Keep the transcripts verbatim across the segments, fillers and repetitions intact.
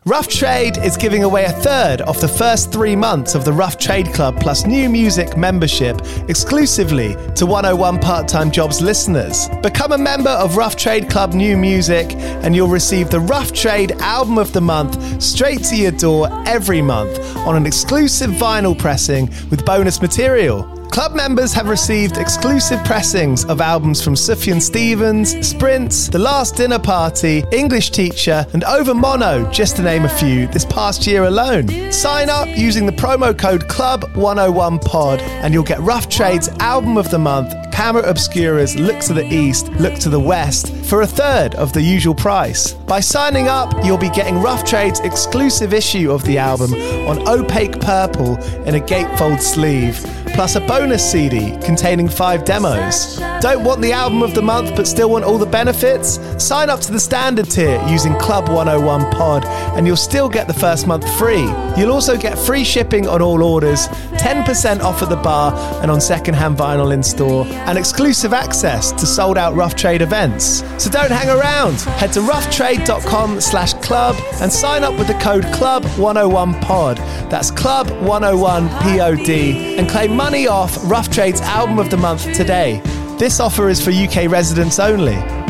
Rough Trade is giving away a third of the first three months of the Rough Trade Club plus new music membership exclusively to one oh one Part-Time Jobs listeners. Become a member of Rough Trade Club New Music and you'll receive the Rough Trade Album of the Month straight to your door every month on an exclusive vinyl pressing with bonus material. Club members have received exclusive pressings of albums from Sufjan Stevens, Sprints, The Last Dinner Party, English Teacher, and Over Mono, just to name a few, this past year alone. Sign up using the promo code club one oh one pod and you'll get Rough Trade's Album of the Month, Camera Obscura's Look to the East, Look to the West, for a third of the usual price. By signing up, you'll be getting Rough Trade's exclusive issue of the album on opaque purple in a gatefold sleeve, plus a bonus C D containing five demos. Don't want the album of the month but still want all the benefits? Sign up to the standard tier using Club one oh one pod and you'll still get the first month free. You'll also get free shipping on all orders, ten percent off at the bar and on secondhand vinyl in store, and exclusive access to sold out Rough Trade events. So don't hang around. Head to roughtrade.com slash club and sign up with the code club one oh one pod. That's club one oh one P O D and claim money off Rough Trade's Album of the Month today. This offer is for U K residents only.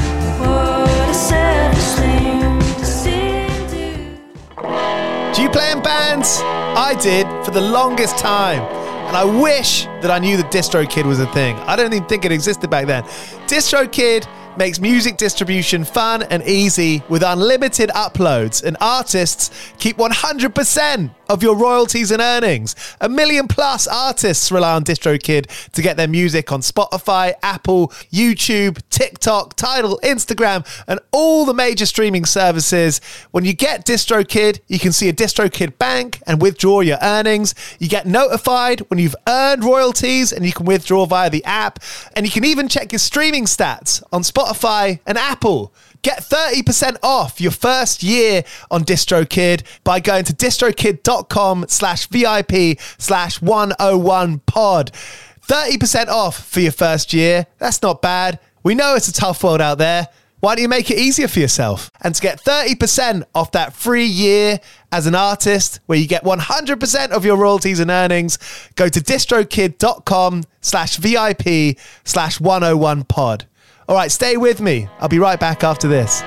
Do you play in bands? I did for the longest time. And I wish that I knew that DistroKid was a thing. I don't even think it existed back then. DistroKid makes music distribution fun and easy with unlimited uploads, and artists keep one hundred percent of your royalties and earnings. A million plus artists rely on DistroKid to get their music on Spotify, Apple, YouTube, TikTok, Tidal, Instagram, and all the major streaming services. When you get DistroKid, you can see a DistroKid bank and withdraw your earnings. You get notified when you've earned royalties and you can withdraw via the app. And you can even check your streaming stats on Spotify and Apple. Get thirty percent off your first year on DistroKid by going to distrokid.com slash VIP slash 101 pod. thirty percent off for your first year. That's not bad. We know it's a tough world out there. Why don't you make it easier for yourself? And to get thirty percent off that free year as an artist, where you get one hundred percent of your royalties and earnings, go to distrokid.com slash VIP slash 101 pod. All right, stay with me. I'll be right back after this.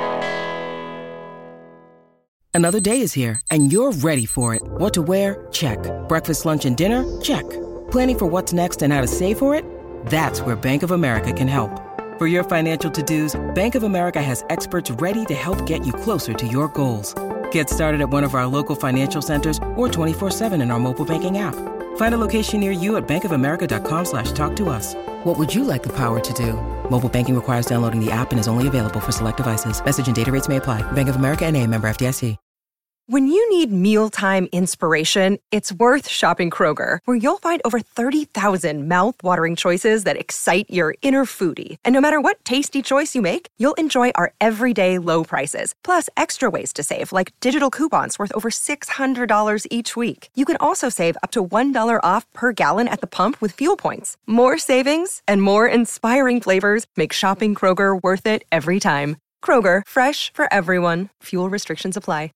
Another day is here, and you're ready for it. What to wear? Check. Breakfast, lunch, and dinner? Check. Planning for what's next and how to save for it? That's where Bank of America can help. For your financial to-dos, Bank of America has experts ready to help get you closer to your goals. Get started at one of our local financial centers or twenty-four seven in our mobile banking app. Find a location near you at bankofamerica.com slash talk to us. What would you like the power to do? Mobile banking requires downloading the app and is only available for select devices. Message and data rates may apply. Bank of America N A, member F D I C. When you need mealtime inspiration, it's worth shopping Kroger, where you'll find over thirty thousand mouth-watering choices that excite your inner foodie. And no matter what tasty choice you make, you'll enjoy our everyday low prices, plus extra ways to save, like digital coupons worth over six hundred dollars each week. You can also save up to one dollar off per gallon at the pump with fuel points. More savings and more inspiring flavors make shopping Kroger worth it every time. Kroger, fresh for everyone. Fuel restrictions apply.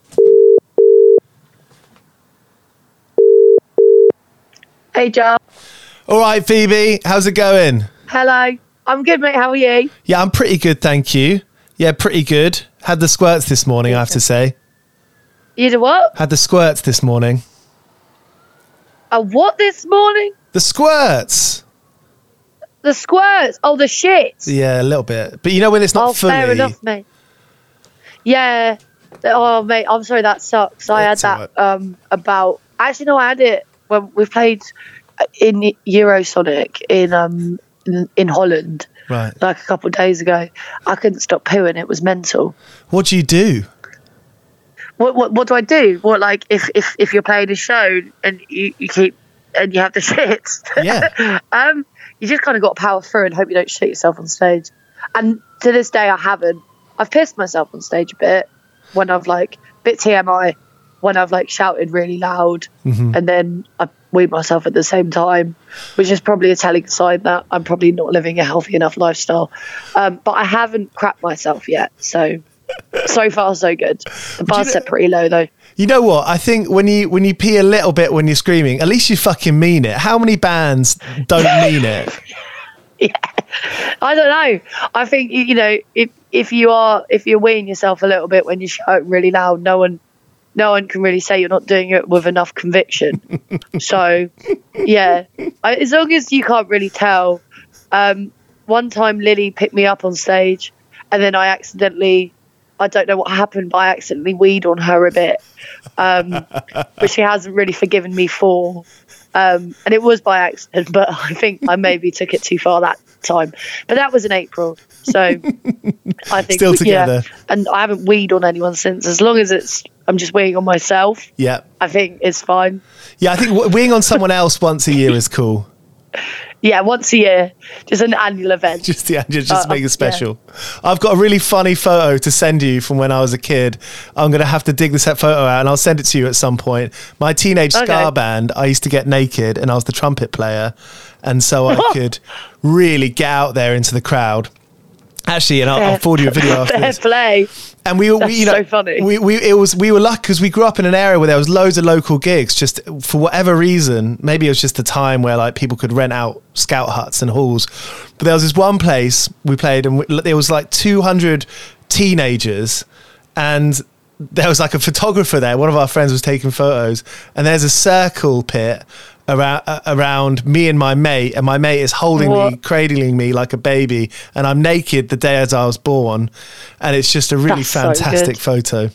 Hey, Joe. All right, Phoebe, how's it going? Hello. I'm good, mate. How are you? Yeah, I'm pretty good, thank you. Yeah, pretty good. Had the squirts this morning, I have to say. You did what? Had the squirts this morning. A what this morning? The squirts. The squirts. Oh, the shits. Yeah, a little bit. But you know when it's not oh, fully... fair enough, mate. Yeah. Oh, mate, I'm sorry, that sucks. I It's had that all right. um about... Actually, no, I had it when we played in Eurosonic in um in, in Holland, Right. like a couple of days ago. I couldn't stop pooing. It was mental. What do you do? What what what do I do? What, like, if if, if you're playing a show and you, you keep and you have the shits? Yeah. um, you just kind of got to power through and hope you don't shit yourself on stage. And to this day, I haven't. I've pissed myself on stage a bit when I've like bit T M I when I've like shouted really loud, Mm-hmm. and then I weed myself at the same time, which is probably a telling sign that I'm probably not living a healthy enough lifestyle. Um, but I haven't crapped myself yet, so So far, so good. The bar's you set pretty low, though. You know what? I think when you when you pee a little bit when you're screaming, at least you fucking mean it. How many bands don't mean it? Yeah, I don't know. I think, you know, if if you are if you're weeing yourself a little bit when you shout really loud, no one no one can really say you're not doing it with enough conviction. So, yeah, I, as long as you can't really tell. Um, one time, Lily picked me up on stage, and then I accidentally. I don't know what happened, but I accidentally weed on her a bit, um, which she hasn't really forgiven me for. Um, and it was by accident, but I think I maybe took it too far that time. But that was in April, so I think Still together. Yeah, and I haven't weed on anyone since. As long as it's I'm just weeing on myself. Yeah, I think it's fine. Yeah, I think weeing on someone else once a year is cool. Yeah, once a year, just an annual event. Just yeah, just, just uh, make it special. Yeah. I've got a really funny photo to send you from when I was a kid. I'm going to have to dig this photo out and I'll send it to you at some point. My teenage okay. ska band, I used to get naked and I was the trumpet player. And so I could really get out there into the crowd. Actually, and I'll, I'll forward you a video after Fair this. play. And we, we you know, so funny. we we it was we were lucky because we grew up in an area where there was loads of local gigs. Just for whatever reason, maybe it was just the time where like people could rent out scout huts and halls. But there was this one place we played, and we, there was like two hundred teenagers, and there was like a photographer there. One of our friends was taking photos, and there's a circle pit around uh, around me and my mate, and my mate is holding what? me, cradling me like a baby, and I'm naked the day as I was born, and it's just a really That's so fantastic good. photo.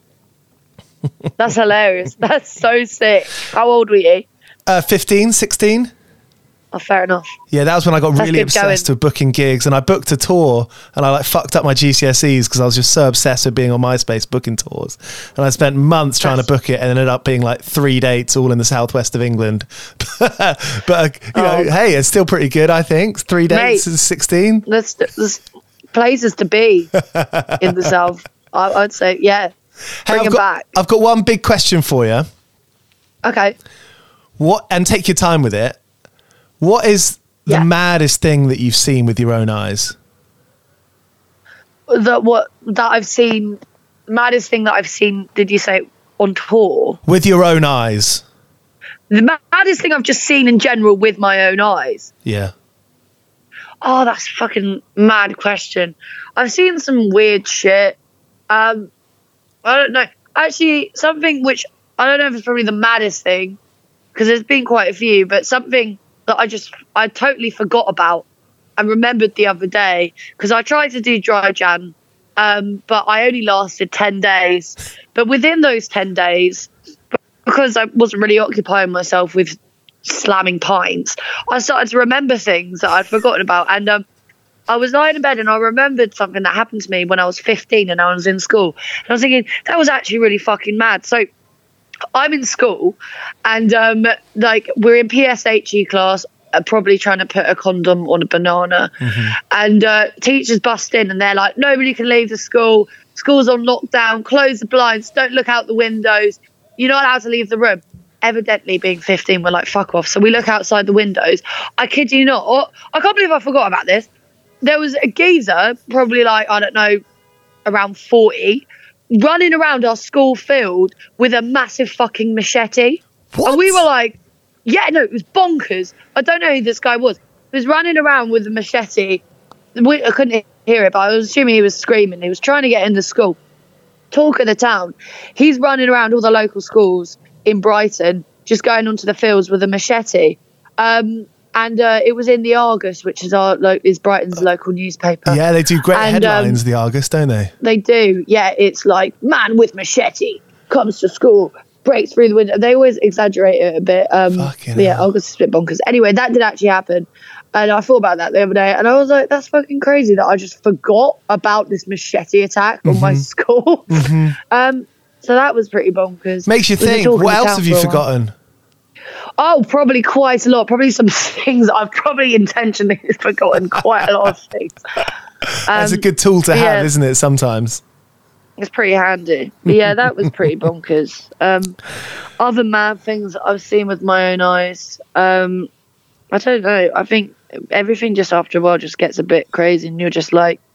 That's hilarious. That's so sick. How old were you? Uh, fifteen, sixteen. Oh, fair enough. Yeah, that was when I got That's really good obsessed going. with booking gigs, and I booked a tour, and I like fucked up my G C S Es because I was just so obsessed with being on MySpace booking tours, and I spent months trying That's- to book it, and ended up being like three dates all in the southwest of England. But uh, you know, Oh. hey, it's still pretty good, I think. Three dates Mate. is sixteen. There's, there's places to be in the south. I, I'd say, yeah. Hey, Bring I've them got, back. I've got one big question for you. Okay. What, and take your time with it. What is the Yeah. maddest thing that you've seen with your own eyes? That what that I've seen, maddest thing that I've seen. Did you say on tour? With your own eyes. The maddest thing I've just seen in general with my own eyes. Yeah. Oh, that's a fucking mad question. I've seen some weird shit. Um, I don't know. Actually, something which I don't know if it's probably the maddest thing, because there's been quite a few, but something that I just I totally forgot about and remembered the other day, because I tried to do dry Jan, um, but I only lasted ten days. But within those ten days, because I wasn't really occupying myself with slamming pints, I started to remember things that I'd forgotten about. And um, I was lying in bed and I remembered something that happened to me when I was fifteen and I was in school. And I was thinking, that was actually really fucking mad. So I'm in school and um, like we're in P S H E class, uh, probably trying to put a condom on a banana. Mm-hmm. And uh, teachers bust in and they're like, nobody can leave the school. School's on lockdown. Close the blinds. Don't look out the windows. You're not allowed to leave the room. Evidently, being fifteen, we're like, fuck off. So we look outside the windows. I kid you not. I can't believe I forgot about this. There was a geezer, probably like, I don't know, around forty, running around our school field with a massive fucking machete. What? And we were like, yeah, no, it was bonkers. I don't know who this guy was. He was running around with a machete. We, I couldn't hear it, but I was assuming he was screaming. He was trying to get into school. Talk of the town. He's running around all the local schools in Brighton, just going onto the fields with a machete. Um, and uh, it was in the Argus, which is our lo- is Brighton's local newspaper. Yeah, they do great And, headlines, um, the Argus, don't they? They do. Yeah, it's like, man with machete comes to school, breaks through the window. They always exaggerate it a bit. Um, Fucking but yeah, hell. Argus is a bit bonkers. Anyway, that did actually happen. And I thought about that the other day, and I was like, that's fucking crazy that I just forgot about this machete attack on my school. Mm-hmm. Um, so that was pretty bonkers. Makes you We were think, talking what to else town have you for a while. forgotten? Oh, probably quite a lot. Probably some things I've probably intentionally forgotten quite a lot of things. That's a Um, good tool to have, yeah. isn't it, sometimes? It's pretty handy. But yeah, that was pretty bonkers. Um, other mad things that I've seen with my own eyes. Um, I don't know. I think everything just after a while just gets a bit crazy and you're just like,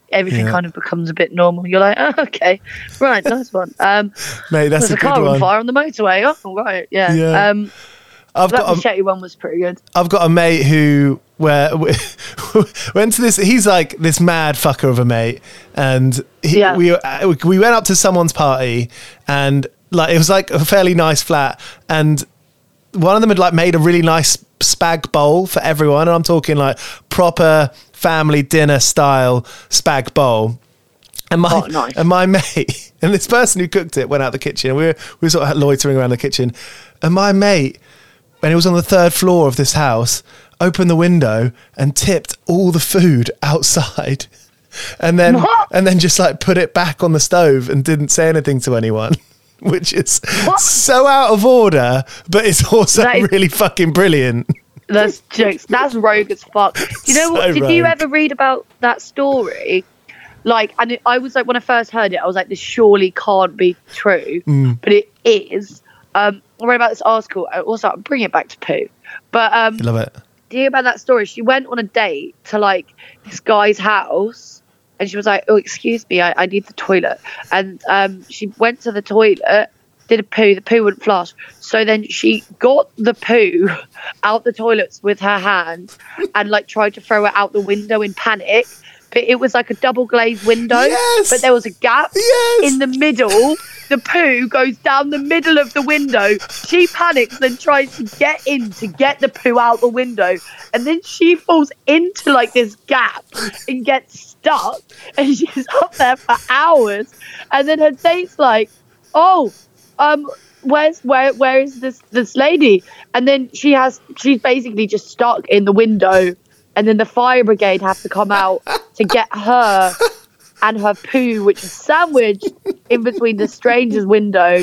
everything Yeah. kind of becomes a bit normal. You're like, oh, okay, right, nice one. Um, Mate, that's there's a a good car on one. fire on the motorway. Oh, right, yeah. Yeah. Um, I've that got a, machete one was pretty good. I've got a mate who where we, went to this. He's like this mad fucker of a mate, and he, Yeah. we we went up to someone's party, and like it was like a fairly nice flat, and one of them had like made a really nice spag bowl for everyone, and I'm talking like proper family dinner style spag bowl. And my Oh, nice. and my mate and this person who cooked it went out the kitchen. And we were we were sort of loitering around the kitchen, and my mate, when he was on the third floor of this house, opened the window and tipped all the food outside, and then What? and then just like put it back on the stove and didn't say anything to anyone, which is What? so out of order, but it's also That is- really fucking brilliant. That's jokes. That's rogue as fuck. You know what? So Did you rogue. ever read about that story? Like, and it, I was like, when I first heard it, I was like, this surely can't be true, Mm. but it is. Um, I read about this article. I Also, I'm bringing it back to poo. But um, Love it. do you hear about that story? She went on a date to like this guy's house, and she was like, "Oh, excuse me, I, I need the toilet." And um, she went to the toilet, did a poo. The poo wouldn't flush, so then she got the poo out the toilets with her hand, and like tried to throw it out the window in panic. But it was like a double glazed window, Yes! but there was a gap Yes! in the middle. The poo goes down the middle of the window. She panics, then tries to get in to get the poo out the window. And then she falls into like this gap and gets stuck. And she's up there for hours. And then her date's like, oh, um, where's where where is this this lady? And then she has she's basically just stuck in the window. And then the fire brigade have to come out to get her and her poo, which is sandwiched in between the stranger's window,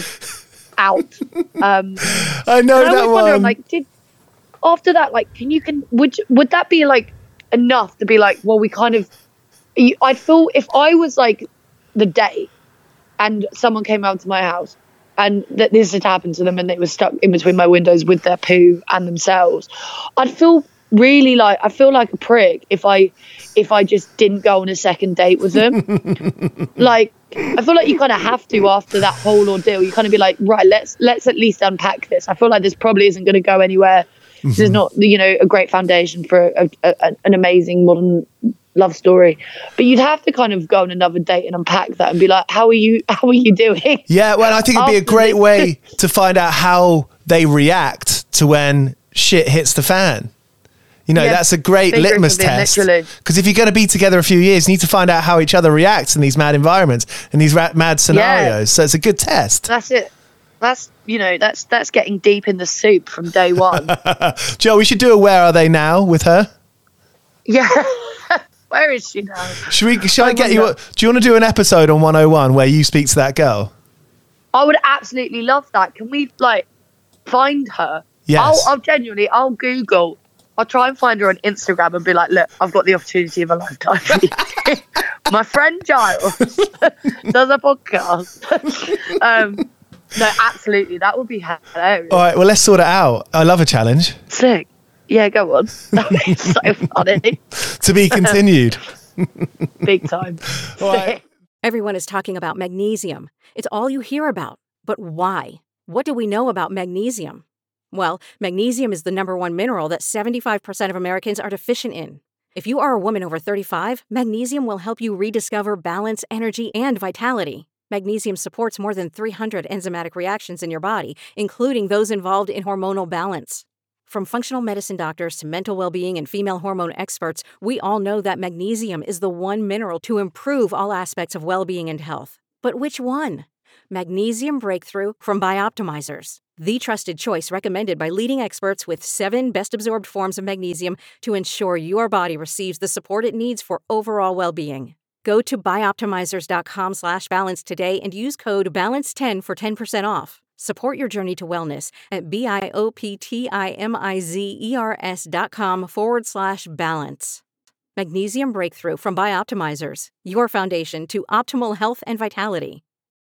out. Um, I know and I that always one. wonder, I'm like, did after that, like, can you can would would that be like enough to be like, well, we kind of? I feel if I was like the date and someone came out to my house and that this had happened to them and they were stuck in between my windows with their poo and themselves, I'd feel really like I feel like a prick if I if I just didn't go on a second date with them. Like I feel like you kind of have to after that whole ordeal. You kind of be like, right, let's let's at least unpack this. I feel like this probably isn't going to go anywhere. This is not, you know, a great foundation for a, a, a, an amazing modern love story. But you'd have to kind of go on another date and unpack that and be like, how are you? How are you doing? Yeah, well, I think it'd be a After great this- way to find out how they react to when shit hits the fan. You know, Yeah, that's a great figuratively litmus and test. literally. Because if you're going to be together a few years, you need to find out how each other reacts in these mad environments and these ra- mad scenarios. So it's a good test. That's it. That's, you know, that's that's getting deep in the soup from day one. Joe, we should do a Where Are They Now with her. Yeah. Where is she now? Should we? Should I, I get you? wonder. Do you want to do an episode on one oh one where you speak to that girl? I would absolutely love that. Can we like find her? Yes. I'll, I'll genuinely, I'll Google. I'll try and find her on Instagram and be like, look, I've got the opportunity of a lifetime. My friend Giles does a podcast. um, no, absolutely, that would be hilarious. All right. Well, let's sort it out. I love a challenge. Sick. Yeah, go on. That'd be so funny. To be continued. Big time. All right. Sick. Everyone is talking about magnesium. It's all you hear about. But why? What do we know about magnesium? Well, magnesium is the number one mineral that seventy-five percent of Americans are deficient in. If you are a woman over thirty-five, magnesium will help you rediscover balance, energy, and vitality. Magnesium supports more than three hundred enzymatic reactions in your body, including those involved in hormonal balance. From functional medicine doctors to mental well-being and female hormone experts, we all know that magnesium is the one mineral to improve all aspects of well-being and health. But which one? Magnesium Breakthrough from Bioptimizers, the trusted choice recommended by leading experts with seven best-absorbed forms of magnesium to ensure your body receives the support it needs for overall well-being. Go to bioptimizers.com slash balance today and use code balance ten for ten percent off. Support your journey to wellness at B-I-O-P-T-I-M-I-Z-E-R-S dot com forward slash balance. Magnesium Breakthrough from Bioptimizers, your foundation to optimal health and vitality.